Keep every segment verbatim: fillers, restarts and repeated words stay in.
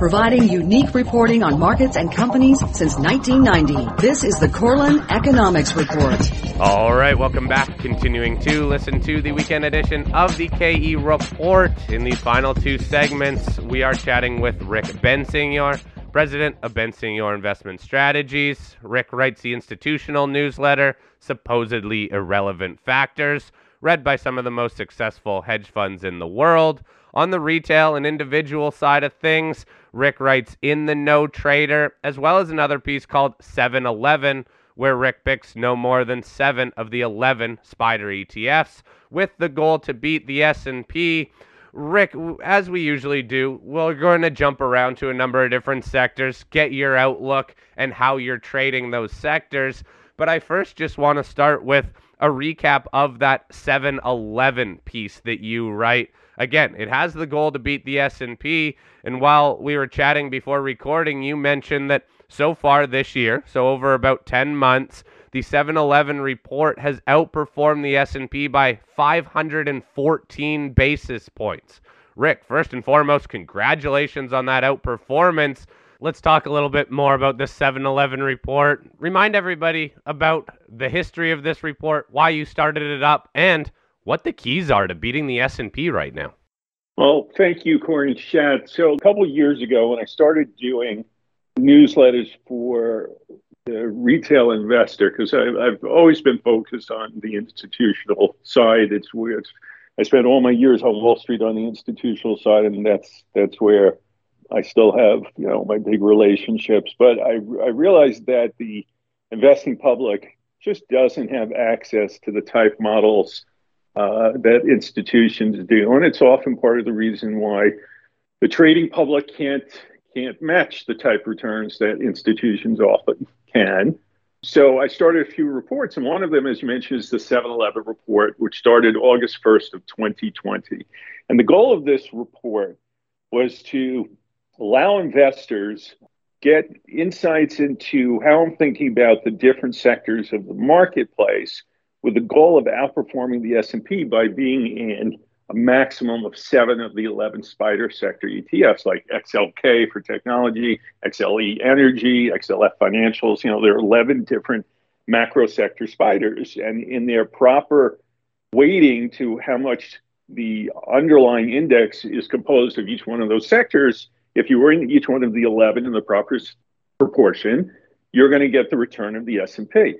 providing unique reporting on markets and companies since nineteen ninety. This is the Korelin Economics Report. All right, welcome back. Continuing to listen to the weekend edition of the K E Report. In these final two segments, we are chatting with Rick Bensignor, president of Bensignor Investment Strategies. Rick writes the institutional newsletter, Supposedly Irrelevant Factors, read by some of the most successful hedge funds in the world. On the retail and individual side of things, Rick writes In the Know Trader, as well as another piece called seven eleven, where Rick picks no more than seven of the eleven SPDR E T Fs with the goal to beat the S and P. Rick, as we usually do, we're going to jump around to a number of different sectors, get your outlook and how you're trading those sectors. But I first just want to start with a recap of that seven eleven piece that you write. Again, it has the goal to beat the S and P, and while we were chatting before recording, you mentioned that so far this year, so over about ten months, the seven eleven report has outperformed the S and P by five hundred fourteen basis points. Rick, first and foremost, congratulations on that outperformance. Let's talk a little bit more about this seven eleven report. Remind everybody about the history of this report, why you started it up, and what the keys are to beating the S and P right now. Well, thank you, Corey and Chad. So a couple of years ago, when I started doing newsletters for the retail investor, because I've always been focused on the institutional side. It's where it's, I spent all my years on Wall Street on the institutional side, and that's that's where I still have, you know, my big relationships. But I I realized that the investing public just doesn't have access to the type models uh, that institutions do, and it's often part of the reason why the trading public can't can't match the type returns that institutions often can. So I started a few reports, and one of them, as you mentioned, is the seven eleven report, which started August first of twenty twenty. And the goal of this report was to allow investors get insights into how I'm thinking about the different sectors of the marketplace with the goal of outperforming the S and P by being in a maximum of seven of the eleven SPDR sector E T Fs, like X L K for technology, X L E energy, X L F financials. You know, there are eleven different macro sector SPDRs, and in their proper weighting to how much the underlying index is composed of each one of those sectors, if you were in each one of the eleven in the proper proportion, you're going to get the return of the S and P.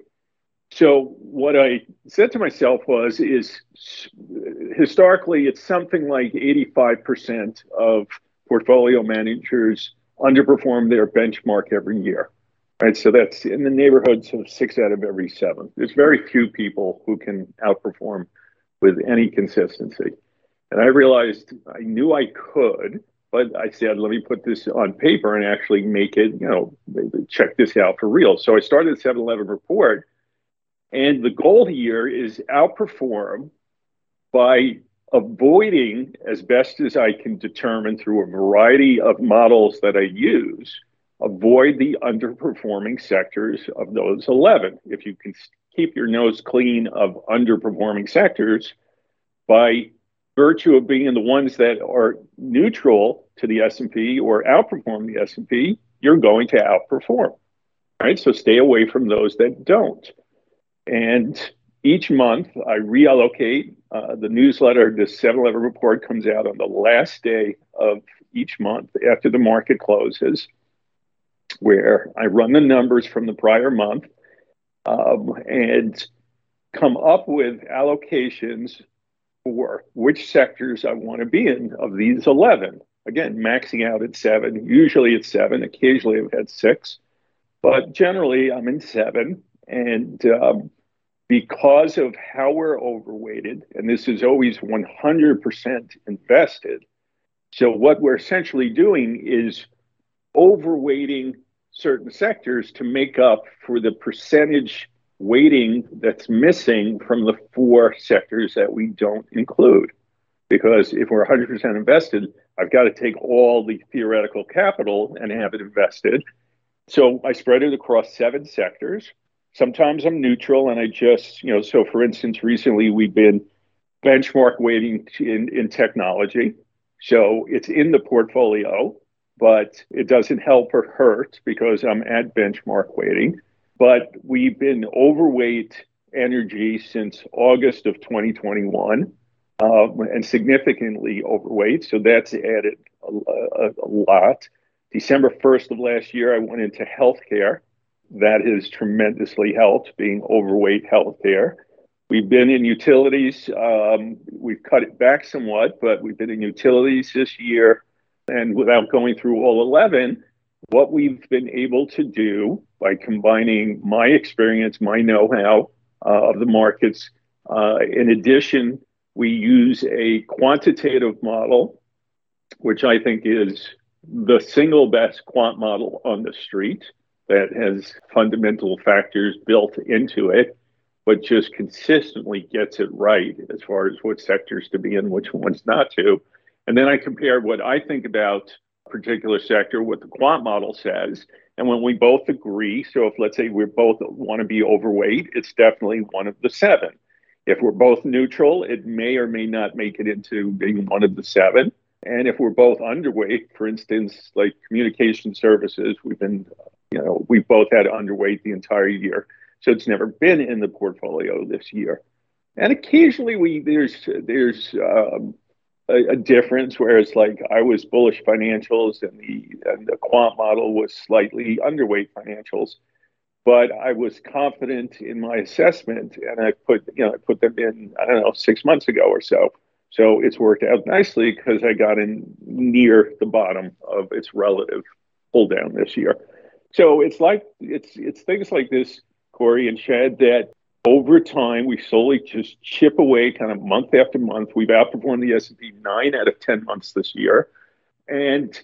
So what I said to myself was, is historically, it's something like eighty-five percent of portfolio managers underperform their benchmark every year, right? So that's in the neighborhoods of six out of every seven. There's very few people who can outperform with any consistency. And I realized I knew I could, but I said, let me put this on paper and actually make it, you know, check this out for real. So I started the seven eleven report. And the goal here is outperform by avoiding, as best as I can determine through a variety of models that I use, avoid the underperforming sectors of those eleven. If you can keep your nose clean of underperforming sectors, by virtue of being in the ones that are neutral to the S and P or outperform the S and P, you're going to outperform, right? So stay away from those that don't. And each month I reallocate uh, the newsletter. The seven eleven report comes out on the last day of each month after the market closes, where I run the numbers from the prior month um, and come up with allocations for which sectors I want to be in of these eleven. Again, maxing out at seven. Usually it's seven. Occasionally I've had six, but generally I'm in seven. And um, because of how we're overweighted, and this is always one hundred percent invested, so what we're essentially doing is overweighting certain sectors to make up for the percentage weighting that's missing from the four sectors that we don't include. Because if we're one hundred percent invested, I've got to take all the theoretical capital and have it invested. So I spread it across seven sectors. Sometimes I'm neutral and I just, you know, so for instance, recently we've been benchmark weighting in, in technology. So it's in the portfolio, but it doesn't help or hurt because I'm at benchmark weighting. But we've been overweight energy since August of twenty twenty-one, uh, and significantly overweight. So that's added a, a, a lot. December first of last year, I went into healthcare. That has tremendously helped, being overweight healthcare. We've been in utilities. Um, we've cut it back somewhat, but we've been in utilities this year. And without going through all eleven, what we've been able to do by combining my experience, my know-how uh, of the markets, uh, in addition, we use a quantitative model, which I think is the single best quant model on the street that has fundamental factors built into it, but just consistently gets it right as far as what sectors to be in, which ones not to. And then I compare what I think about a particular sector, what the quant model says, and when we both agree, so if let's say we both want to be overweight, it's definitely one of the seven. If we're both neutral, it may or may not make it into being one of the seven. And if we're both underweight, for instance, like communication services, we've been, you know, we've both had underweight the entire year. So it's never been in the portfolio this year. And occasionally we there's there's um, a, a difference where it's like I was bullish financials and the and the quant model was slightly underweight financials. But I was confident in my assessment, and I put, you know, I put them in, I don't know, six months ago or so. So it's worked out nicely because I got in near the bottom of its relative pull down this year. So it's like it's it's things like this, Corey and Shad, that over time we slowly just chip away, kind of month after month. We've outperformed the S and P nine out of ten months this year, and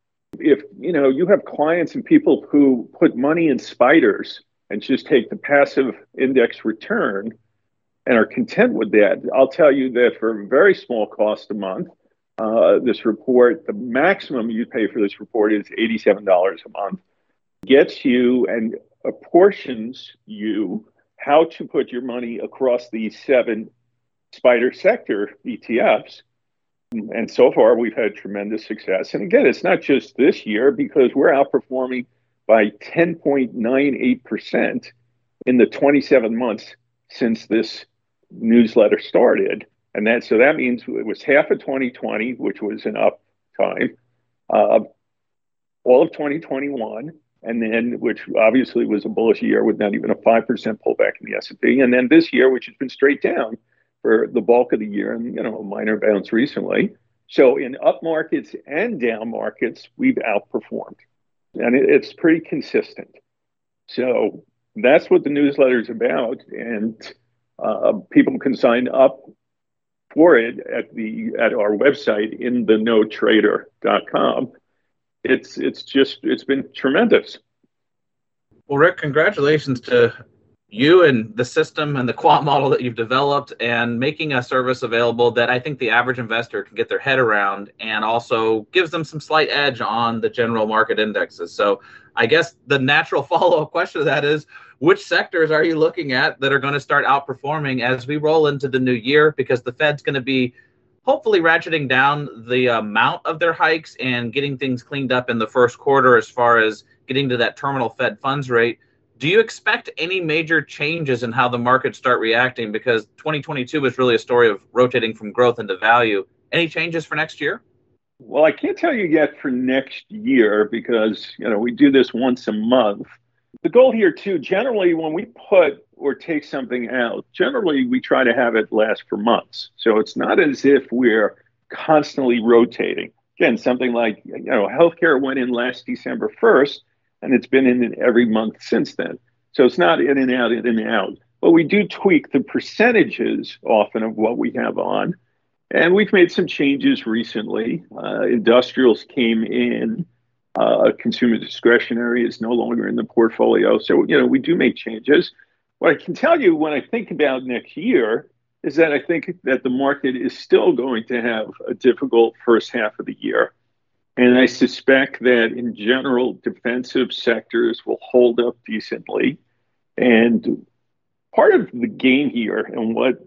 if you know you have clients and people who put money in spiders and just take the passive index return and are content with that, I'll tell you that for a very small cost a month, uh, this report, the maximum you pay for this report is eighty-seven dollars a month, gets you and apportions you how to put your money across these seven spider sector E T Fs. And so far, we've had tremendous success. And again, it's not just this year because we're outperforming by ten point nine eight percent in the twenty-seven months since this newsletter started. And that so that means it was half of twenty twenty, which was an up time, uh, all of twenty twenty-one, and then which obviously was a bullish year with not even a five percent pullback in the S and P, and then this year, which has been straight down for the bulk of the year, and you know, a minor bounce recently. So in up markets and down markets, we've outperformed, and it, it's pretty consistent. So that's what the newsletter is about, and uh, people can sign up for it at the at our website in the no trader dot com. It's it's just it's been tremendous. Well, Rick, congratulations to you and the system and the quant model that you've developed and making a service available that I think the average investor can get their head around and also gives them some slight edge on the general market indexes. So I guess the natural follow-up question to that is, which sectors are you looking at that are going to start outperforming as we roll into the new year? Because the Fed's going to be hopefully ratcheting down the amount of their hikes and getting things cleaned up in the first quarter as far as getting to that terminal Fed funds rate. Do you expect any major changes in how the markets start reacting? Because twenty twenty-two was really a story of rotating from growth into value. Any changes for next year? Well, I can't tell you yet for next year because, you know, we do this once a month. The goal here, too, generally when we put or take something out, generally we try to have it last for months. So it's not as if we're constantly rotating. Again, something like, you know, healthcare went in last December first. And it's been in every month since then. So it's not in and out, in and out. But we do tweak the percentages often of what we have on. And we've made some changes recently. Uh, industrials came in. Uh, consumer discretionary is no longer in the portfolio. So, you know, we do make changes. What I can tell you when I think about next year is that I think that the market is still going to have a difficult first half of the year. And I suspect that in general, defensive sectors will hold up decently. And part of the game here and what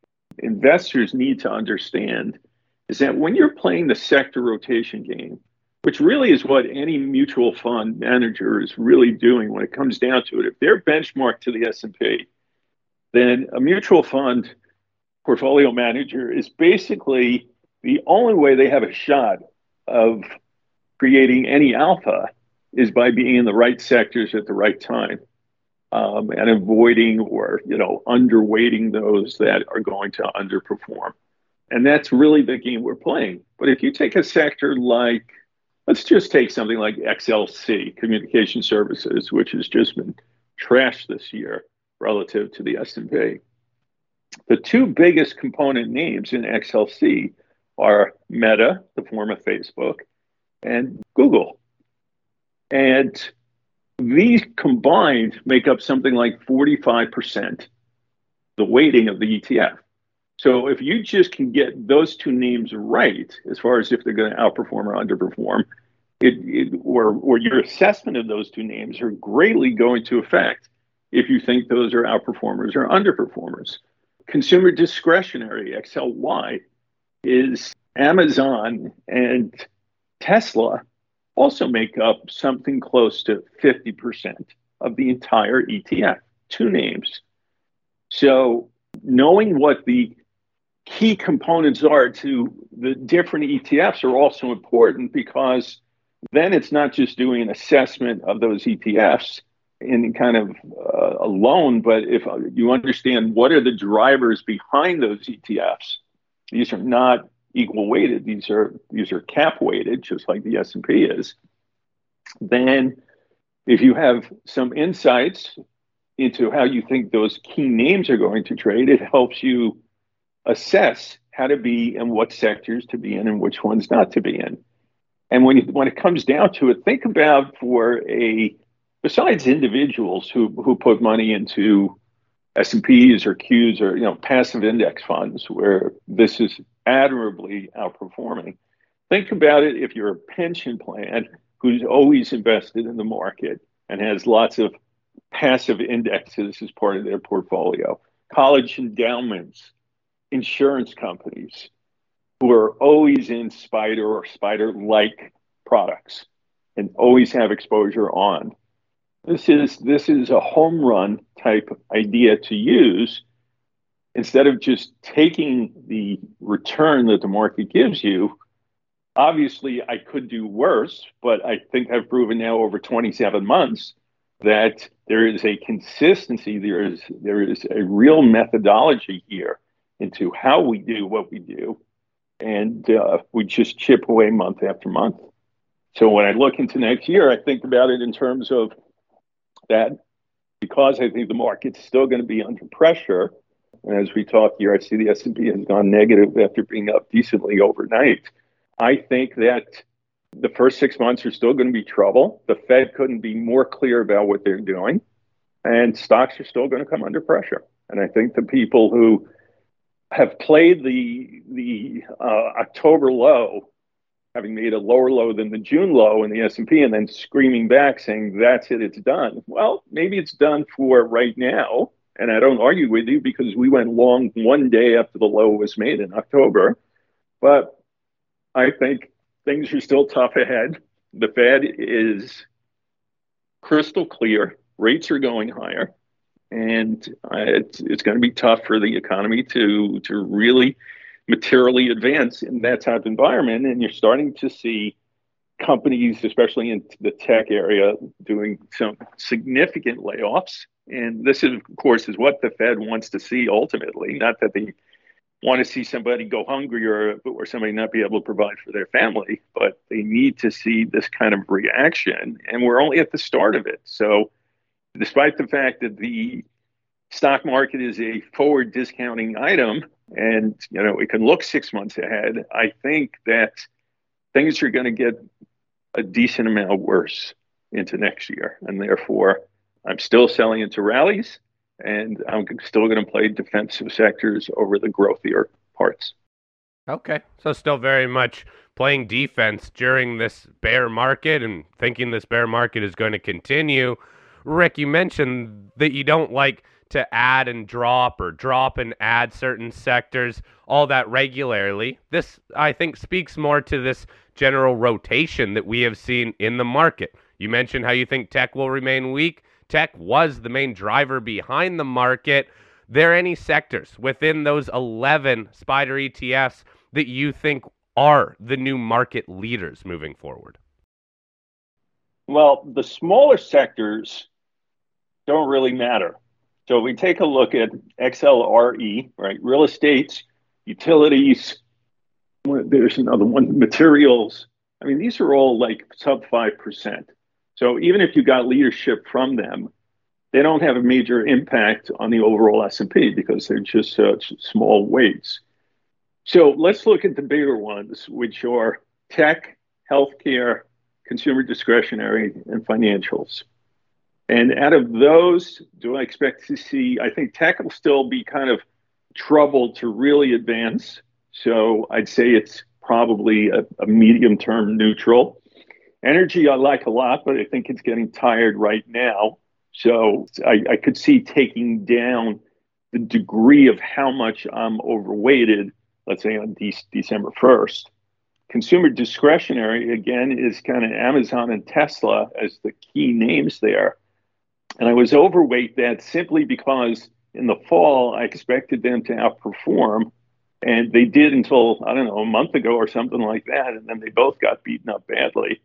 investors need to understand is that when you're playing the sector rotation game, which really is what any mutual fund manager is really doing when it comes down to it. If they're benchmarked to the S and P, then a mutual fund portfolio manager is basically the only way they have a shot of creating any alpha is by being in the right sectors at the right time, um, and avoiding or, you know, underweighting those that are going to underperform. And that's really the game we're playing. But if you take a sector like, let's just take something like X L C, Communication Services, which has just been trashed this year relative to the S and P. The two biggest component names in X L C are Meta, the former Facebook, and Google. And these combined make up something like forty-five percent the weighting of the E T F. So if you just can get those two names right, as far as if they're going to outperform or underperform, it, it, or, or your assessment of those two names are greatly going to affect if you think those are outperformers or underperformers. Consumer discretionary, X L Y, is Amazon and Tesla also make up something close to fifty percent of the entire E T F, two names. So knowing what the key components are to the different E T Fs are also important, because then it's not just doing an assessment of those E T Fs in kind of uh, alone, but if you understand what are the drivers behind those E T Fs, these are not equal weighted, these are these are cap weighted, just like the S and P is. Then if you have some insights into how you think those key names are going to trade, it helps you assess how to be and what sectors to be in and which ones not to be in. And when you, when it comes down to it, think about for a, besides individuals who, who put money into S and Ps or Qs or, you know, passive index funds where this is admirably outperforming. Think about it if you're a pension plan who's always invested in the market and has lots of passive indexes as part of their portfolio. College endowments, insurance companies who are always in SPDR or SPDR-like products and always have exposure on. This is this is a home run type idea to use instead of just taking the return that the market gives you. Obviously, I could do worse, but I think I've proven now over twenty-seven months that there is a consistency, there is there is a real methodology here into how we do what we do, and uh, we just chip away month after month. So when I look into next year, I think about it in terms of that, because I think the market's still going to be under pressure. And as we talk here, I see the S and P has gone negative after being up decently overnight. I think that the first six months are still going to be trouble. The Fed couldn't be more clear about what they're doing, and stocks are still going to come under pressure. And I think the people who have played the the uh, October low, having made a lower low than the June low in the S and P, and then screaming back saying, that's it, it's done. Well, maybe it's done for right now. And I don't argue with you because we went long one day after the low was made in October. But I think things are still tough ahead. The Fed is crystal clear. Rates are going higher. And uh, it's, it's going to be tough for the economy to, to really materially advance in that type of environment. And you're starting to see companies, especially in the tech area, doing some significant layoffs. And this is, of course, is what the Fed wants to see ultimately, not that they want to see somebody go hungry or, or somebody not be able to provide for their family, but they need to see this kind of reaction. And we're only at the start of it. So despite the fact that the stock market is a forward discounting item and, you know, it can look six months ahead, I think that things are going to get a decent amount worse into next year. And therefore, I'm still selling into rallies, and I'm still going to play defensive sectors over the growthier parts. Okay, so still very much playing defense during this bear market and thinking this bear market is going to continue. Rick, you mentioned that you don't like to add and drop or drop and add certain sectors all that regularly. This, I think, speaks more to this general rotation that we have seen in the market. You mentioned how you think tech will remain weak. Tech was the main driver behind the market. There any sectors within those eleven SPDR E T Fs that you think are the new market leaders moving forward? Well, the smaller sectors don't really matter. So we take a look at X L R E, right? Real estate, utilities, there's another one, materials. I mean, these are all like sub five percent. So even if you got leadership from them, they don't have a major impact on the overall S and P because they're just such small weights. So let's look at the bigger ones, which are tech, healthcare, consumer discretionary, and financials. And out of those, do I expect to see, I think tech will still be kind of troubled to really advance. So I'd say it's probably a, a medium-term neutral. Energy I like a lot, but I think it's getting tired right now. So I, I could see taking down the degree of how much I'm overweighted, let's say on de- December first. Consumer discretionary, again, is kind of Amazon and Tesla as the key names there. And I was overweight that simply because in the fall, I expected them to outperform. And they did until, I don't know, a month ago or something like that. And then they both got beaten up badly.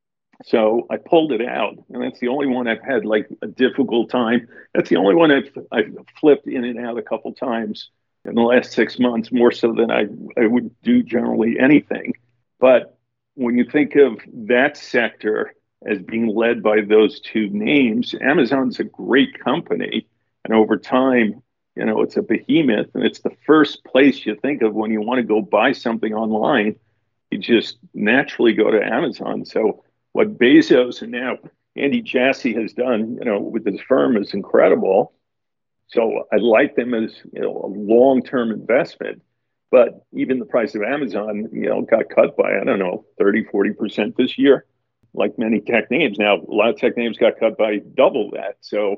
So I pulled it out. And that's the only one I've had like a difficult time. That's the only one I've, I've flipped in and out a couple times in the last six months, more so than I, I would do generally anything. But when you think of that sector as being led by those two names, Amazon's a great company. And over time, you know, it's a behemoth, and it's the first place you think of when you want to go buy something online. You just naturally go to Amazon. So what Bezos and now Andy Jassy has done, you know, with his firm is incredible. So I like them as, you know, a long-term investment. But even the price of Amazon, you know, got cut by, I don't know, thirty, forty percent this year, like many tech names. Now, a lot of tech names got cut by double that. So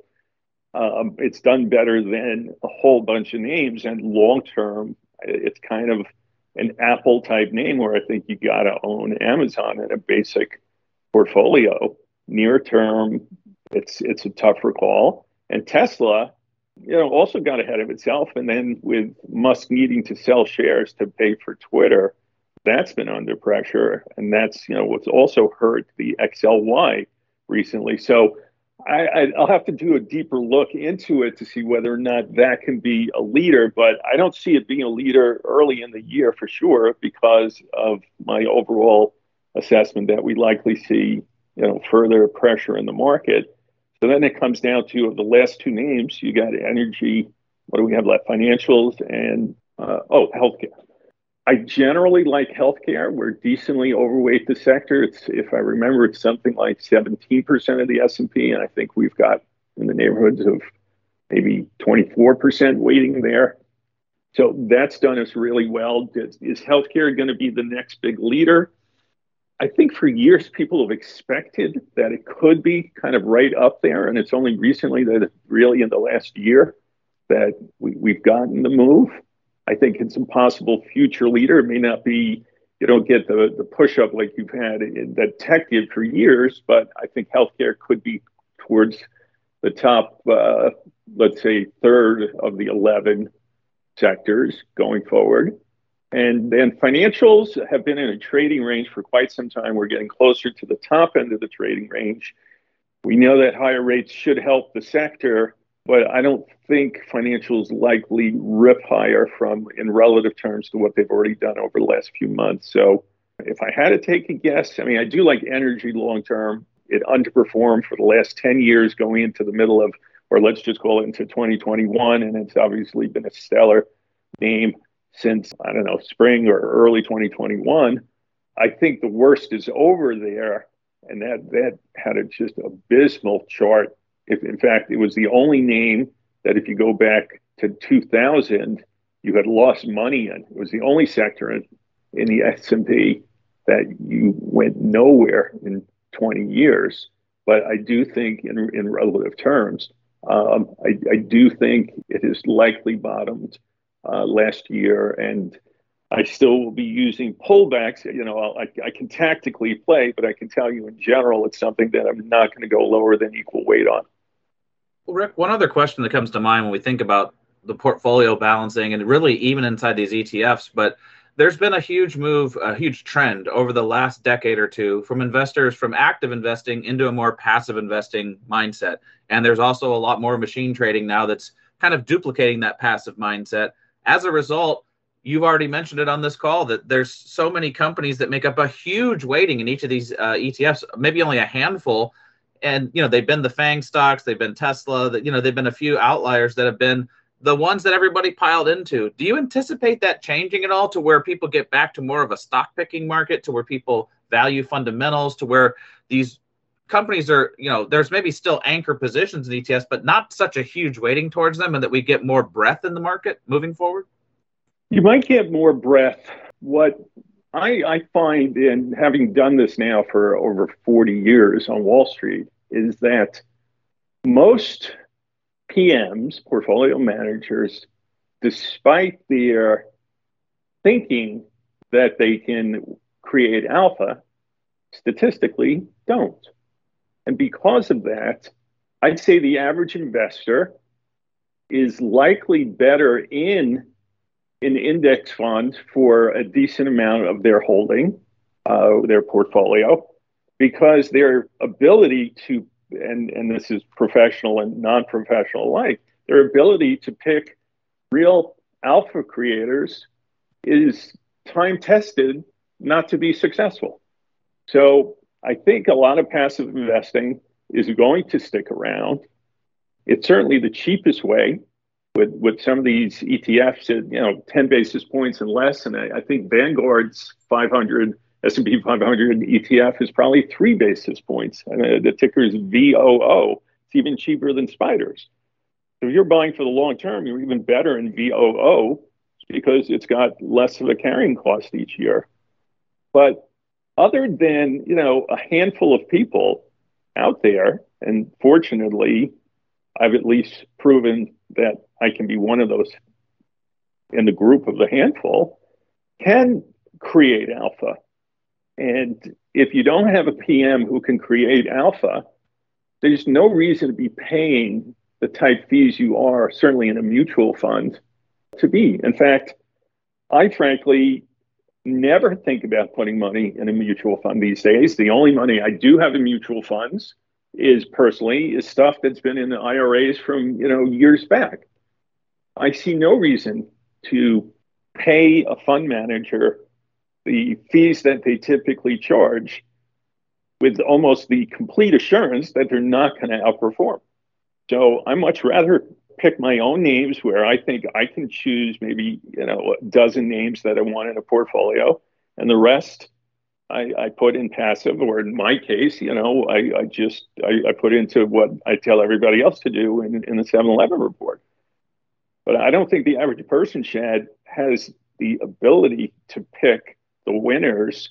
um, it's done better than a whole bunch of names. And long-term, it's kind of an Apple type name where I think you got to own Amazon in a basic portfolio. Near-term, it's it's a tougher call. And Tesla, you know, also got ahead of itself. And then with Musk needing to sell shares to pay for Twitter, that's been under pressure. And that's, you know, what's also hurt the X L Y recently. So I, I, I'll have to do a deeper look into it to see whether or not that can be a leader. But I don't see it being a leader early in the year for sure, because of my overall assessment that we likely see, you know, further pressure in the market. So then it comes down to, of the last two names, you got energy, what do we have left? Financials and, uh, oh, healthcare. I generally like healthcare. We're decently overweight the sector. It's, if I remember, it's something like seventeen percent of the S and P, and I think we've got in the neighborhoods of maybe twenty-four percent weighting there. So that's done us really well. Is, is healthcare going to be the next big leader? I think for years people have expected that it could be kind of right up there, and it's only recently that it's really in the last year that we, we've gotten the move. I think it's a possible future leader. It may not be, you don't get the, the push-up like you've had in, that tech did for years, but I think healthcare could be towards the top, uh, let's say, third of the eleven sectors going forward. And then financials have been in a trading range for quite some time. We're getting closer to the top end of the trading range. We know that higher rates should help the sector, but I don't think financials likely rip higher from in relative terms to what they've already done over the last few months. So if I had to take a guess, I mean, I do like energy long term. It underperformed for the last ten years going into the middle of, or let's just call it into twenty twenty-one. And it's obviously been a stellar name since, I don't know, spring or early twenty twenty-one. I think the worst is over there. And that, that had a just abysmal chart. If in fact, it was the only name that if you go back to two thousand, you had lost money in. It was the only sector in, in the S and P that you went nowhere in twenty years. But I do think in, in relative terms, um, I, I do think it has likely bottomed Uh, last year, and I still will be using pullbacks. You know, I, I can tactically play, but I can tell you in general, it's something that I'm not going to go lower than equal weight on. Well, Rick, one other question that comes to mind when we think about the portfolio balancing and really even inside these E T Fs, but there's been a huge move, a huge trend over the last decade or two from investors from active investing into a more passive investing mindset. And there's also a lot more machine trading now that's kind of duplicating that passive mindset. As a result, you've already mentioned it on this call that there's so many companies that make up a huge weighting in each of these uh, E T Fs, maybe only a handful. And, you know, they've been the FANG stocks, they've been Tesla, that, you know, they've been a few outliers that have been the ones that everybody piled into. Do you anticipate that changing at all to where people get back to more of a stock picking market, to where people value fundamentals, to where these companies are, you know, there's maybe still anchor positions in E T Fs, but not such a huge weighting towards them, and that we get more breadth in the market moving forward? You might get more breadth. What I, I find in having done this now for over forty years on Wall Street is that most P Ms, portfolio managers, despite their thinking that they can create alpha, statistically don't. And because of that, I'd say the average investor is likely better in an index fund for a decent amount of their holding, uh, their portfolio, because their ability to And, and this is professional and non-professional alike, their ability to pick real alpha creators is time-tested not to be successful. So I think a lot of passive investing is going to stick around. It's certainly the cheapest way with, with some of these E T Fs at, you know, ten basis points and less. And I, I think Vanguard's five hundred S and P five hundred E T F is probably three basis points. And uh, the ticker is V O O. It's even cheaper than Spiders. So if you're buying for the long term, you're even better in V O O because it's got less of a carrying cost each year. But other than, you know, a handful of people out there, and fortunately, I've at least proven that I can be one of those in the group of the handful, can create alpha. And if you don't have a P M who can create alpha, there's no reason to be paying the type fees you are, certainly in a mutual fund, to be. In fact, I frankly never think about putting money in a mutual fund these days. The only money I do have in mutual funds is personally is stuff that's been in the I R As from, you know, years back. I see no reason to pay a fund manager the fees that they typically charge with almost the complete assurance that they're not going to outperform. So I much rather pick my own names where I think I can choose maybe, you know, a dozen names that I want in a portfolio, and the rest I, I put in passive, or in my case, you know, I, I just I, I put into what I tell everybody else to do in, in the seven eleven report. But I don't think the average person, Shad, has the ability to pick the winners,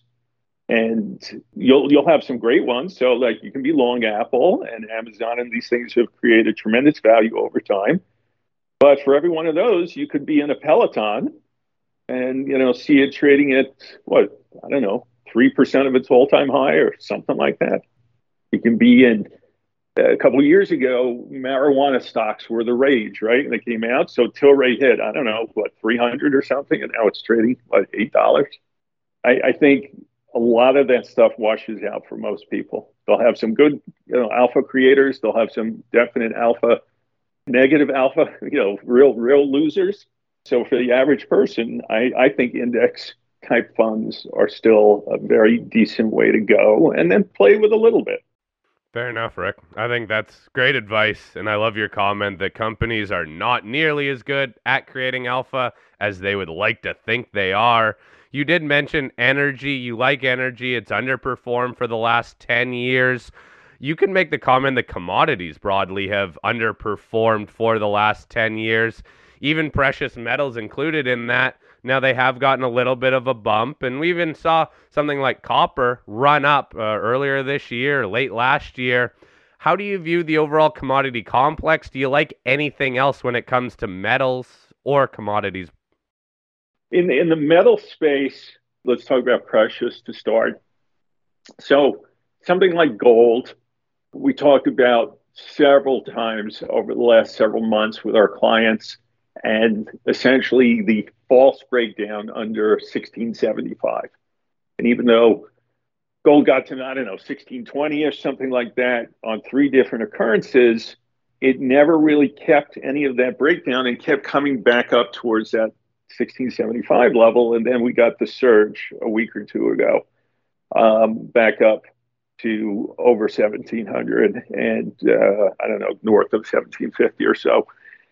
and you'll you'll have some great ones. So like you can be long Apple and Amazon, and these things have created tremendous value over time. But for every one of those, you could be in a Peloton and, you know, see it trading at what, I don't know, three percent of its all-time high or something like that. You can be in, a couple of years ago, marijuana stocks were the rage, right? And they came out. So Tilray hit, I don't know, what, three hundred or something, and now it's trading, what, eight dollars? I, I think a lot of that stuff washes out for most people. They'll have some good, you know, alpha creators. They'll have some definite alpha, negative alpha, you know, real, real losers. So for the average person, I, I think index type funds are still a very decent way to go, and then play with a little bit. Fair enough, Rick. I think that's great advice, and I love your comment that companies are not nearly as good at creating alpha as they would like to think they are. You did mention energy. You like energy. It's underperformed for the last ten years. You can make the comment that commodities broadly have underperformed for the last ten years, even precious metals included in that. Now they have gotten a little bit of a bump, and we even saw something like copper run up uh, earlier this year, late last year. How do you view the overall commodity complex? Do you like anything else when it comes to metals or commodities? In, in the metal space, let's talk about precious to start. So something like gold, we talked about several times over the last several months with our clients, and essentially the false breakdown under sixteen seventy-five. And even though gold got to, I don't know, sixteen twenty or something like that on three different occurrences, it never really kept any of that breakdown and kept coming back up towards that sixteen seventy-five level. And then we got the surge a week or two ago, um, back up to over seventeen hundred and uh, I don't know, north of seventeen fifty or so.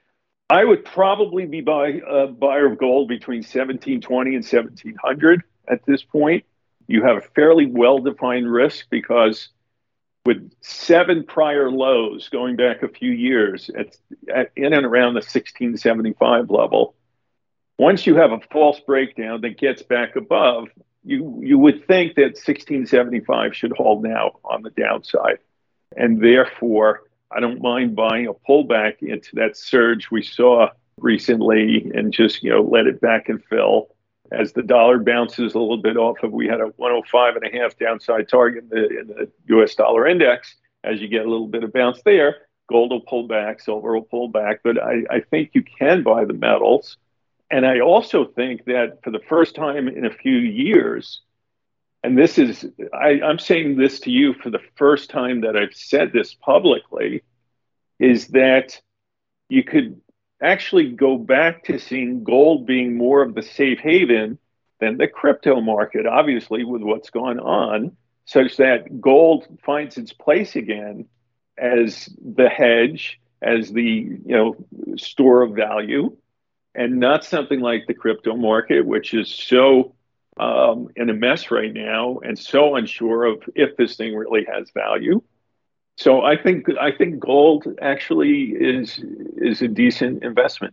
I would probably be buy, a buyer of gold between seventeen twenty and seventeen hundred at this point. You have a fairly well-defined risk because with seven prior lows going back a few years at, at in and around the sixteen seventy-five level, once you have a false breakdown that gets back above, you you would think that sixteen seventy-five should hold now on the downside. And therefore, I don't mind buying a pullback into that surge we saw recently and just, you know, let it back and fill. As the dollar bounces a little bit off of, we had a one oh five and a half downside target in the, in the U S dollar index. As you get a little bit of bounce there, gold will pull back, silver will pull back. But I, I think you can buy the metals. And I also think that for the first time in a few years, and this is, I, I'm saying this to you for the first time that I've said this publicly, is that you could actually go back to seeing gold being more of the safe haven than the crypto market, obviously, with what's gone on, such that gold finds its place again as the hedge, as the, you know, store of value, and not something like the crypto market, which is so um, in a mess right now and so unsure of if this thing really has value. So I think I think gold actually is is a decent investment.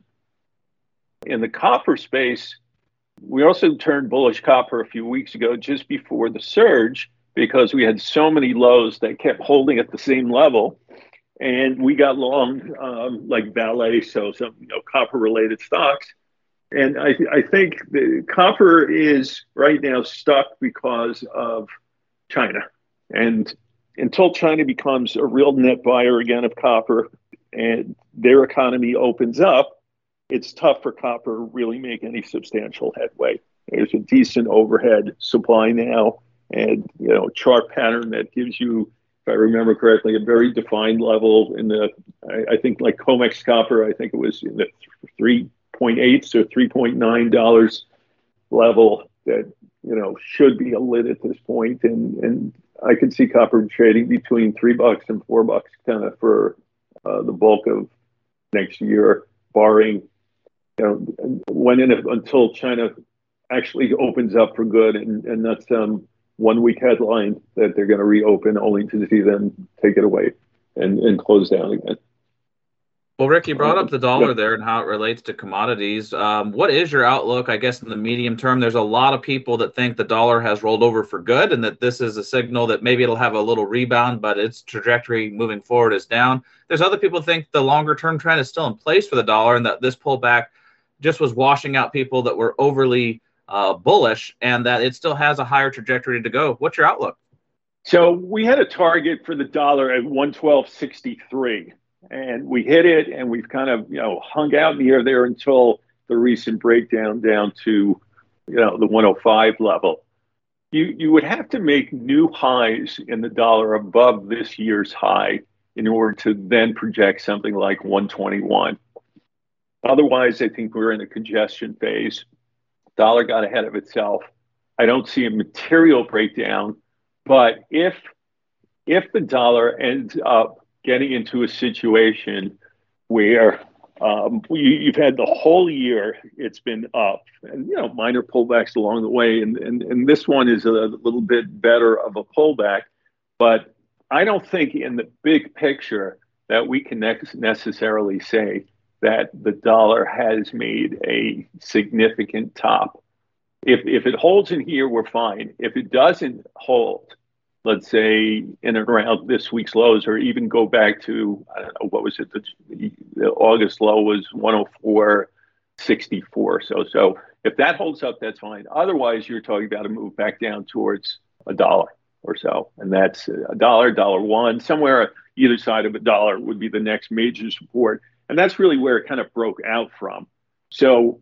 In the copper space, we also turned bullish copper a few weeks ago, just before the surge, because we had so many lows that kept holding at the same level, and we got long um, like Vale, so some, you know, copper related stocks. And I, I think the copper is right now stuck because of China. And until China becomes a real net buyer again of copper and their economy opens up, it's tough for copper to really make any substantial headway. There's a decent overhead supply now, and, you know, chart pattern that gives you, if I remember correctly, a very defined level in the, I, I think like COMEX copper, I think it was in the three point eight or three point nine dollars level that, you know, should be a lid at this point. And, and I can see copper trading between three bucks and four bucks kind of for uh, the bulk of next year, barring, you know, when in until China actually opens up for good, and, and not some one week headline that they're going to reopen only to see them take it away and, and close down again. Well, Rick, you brought up the dollar there and how it relates to commodities. Um, what is your outlook, I guess, in the medium term? There's a lot of people that think the dollar has rolled over for good and that this is a signal that maybe it'll have a little rebound, but its trajectory moving forward is down. There's other people who think the longer term trend is still in place for the dollar and that this pullback just was washing out people that were overly uh, bullish and that it still has a higher trajectory to go. What's your outlook? So we had a target for the dollar at one twelve sixty-three. And we hit it, and we've kind of, you know, hung out in the air there until the recent breakdown down to, you know, the one oh five level. You you would have to make new highs in the dollar above this year's high in order to then project something like one twenty-one. Otherwise, I think we're in a congestion phase. Dollar got ahead of itself. I don't see a material breakdown, but if if the dollar ends up getting into a situation where um, you, you've had the whole year, it's been up, and, you know, minor pullbacks along the way. And, and, and this one is a little bit better of a pullback, but I don't think in the big picture that we can ne- necessarily say that the dollar has made a significant top. If, if it holds in here, we're fine. If it doesn't hold, let's say in and around this week's lows, or even go back to, I don't know, what was it? The, the August low was one oh four sixty-four. So, so if that holds up, that's fine. Otherwise, you're talking about a move back down towards a dollar or so. And that's a dollar, dollar one, somewhere either side of a dollar would be the next major support. And that's really where it kind of broke out from. So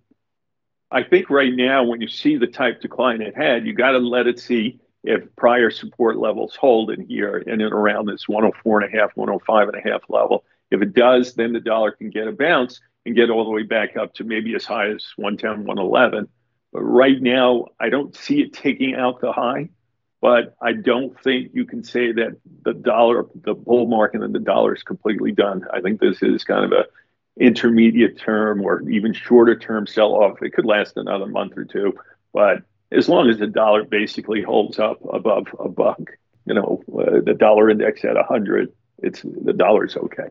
I think right now, when you see the type decline it had, you got to let it see if prior support levels hold in here in and around this one oh four and a half, one oh five and a half level. If it does, then the dollar can get a bounce and get all the way back up to maybe as high as one ten, one eleven. But right now, I don't see it taking out the high, but I don't think you can say that the dollar, the bull market and the dollar is completely done. I think this is kind of a intermediate term or even shorter term sell-off. It could last another month or two, but as long as the dollar basically holds up above a buck, you know, uh, the dollar index at one hundred, it's the dollar's okay.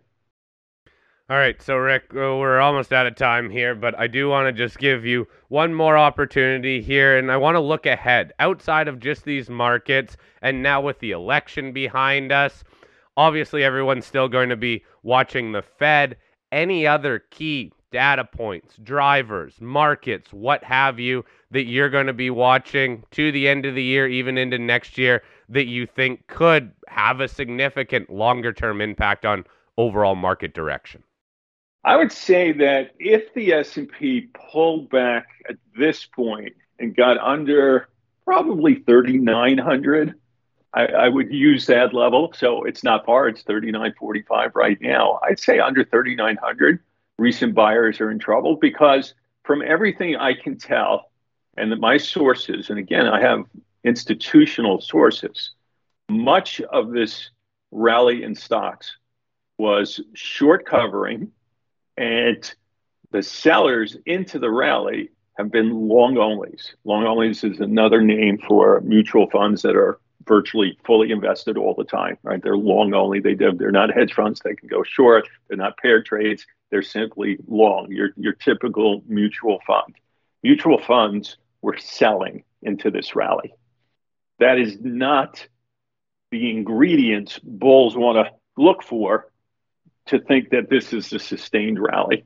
All right, so Rick, we're almost out of time here, but I do want to just give you one more opportunity here, and I want to look ahead outside of just these markets, and now with the election behind us. Obviously, everyone's still going to be watching the Fed. Any other key data points, drivers, markets, what have you, that you're going to be watching to the end of the year, even into next year, that you think could have a significant longer-term impact on overall market direction? I would say that if the S and P pulled back at this point and got under probably thirty-nine hundred, I, I would use that level. So it's not far. It's thirty-nine forty-five right now. I'd say under thirty-nine hundred, recent buyers are in trouble because from everything I can tell, and my sources, and again, I have institutional sources, much of this rally in stocks was short covering, and the sellers into the rally have been long onlys. Long onlys is another name for mutual funds that are virtually fully invested all the time, right? They're long only. They do, they're not hedge funds. They can go short. They're not paired trades. They're simply long. Your, your typical mutual fund. Mutual funds were selling into this rally. That is not the ingredients bulls want to look for to think that this is a sustained rally.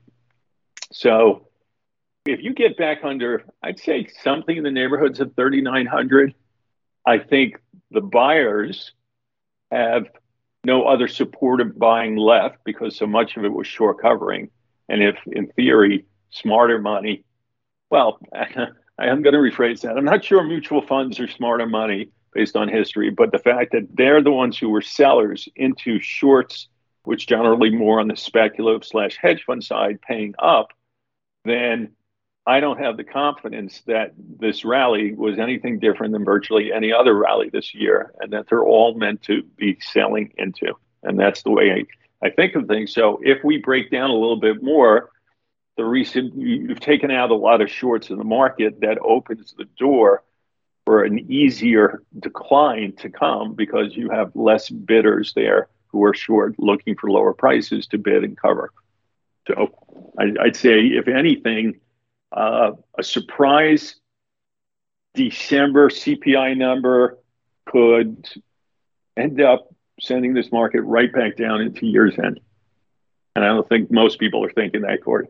So if you get back under, I'd say something in the neighborhoods of thirty-nine hundred, I think the buyers have no other supportive buying left because so much of it was short covering. And if, in theory, smarter money, well, I am going to rephrase that. I'm not sure mutual funds are smarter money based on history, but the fact that they're the ones who were sellers into shorts, which generally more on the speculative slash hedge fund side paying up, then I don't have the confidence that this rally was anything different than virtually any other rally this year, and that they're all meant to be selling into. And that's the way I, I think of things. So if we break down a little bit more, the recent, you've taken out a lot of shorts in the market. That opens the door for an easier decline to come because you have less bidders there who are short looking for lower prices to bid and cover. So I, I'd say, if anything, uh, a surprise December C P I number could end up sending this market right back down into year's end. And I don't think most people are thinking that, Corey.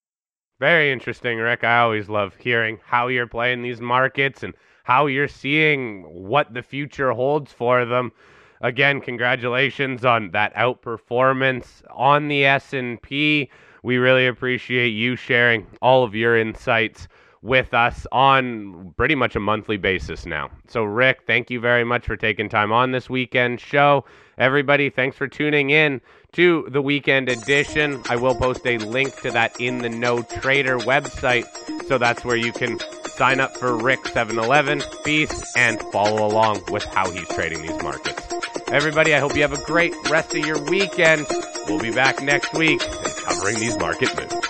Very interesting, Rick. I always love hearing how you're playing these markets and how you're seeing what the future holds for them. Again, congratulations on that outperformance on the S and P. We really appreciate you sharing all of your insights with us on pretty much a monthly basis now. So, Rick, thank you very much for taking time on this weekend show. Everybody, thanks for tuning in to the weekend edition. I will post a link to that In the Know Trader website, so that's where you can sign up for Rick seven eleven Feast and follow along with how he's trading these markets. Everybody, I hope you have a great rest of your weekend. We'll be back next week covering these market moves.